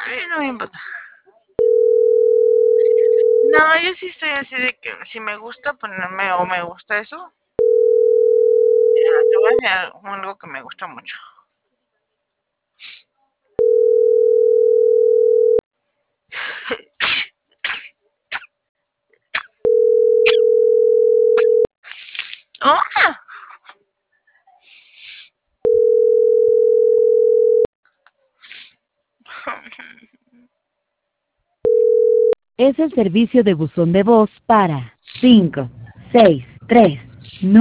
Ay, no me importa. No, yo sí estoy así de que si me gusta ponerme o me gusta eso, te voy a enseñar algo que me gusta mucho. ¡Oh! Es el servicio de buzón de voz para 5, 6, 3,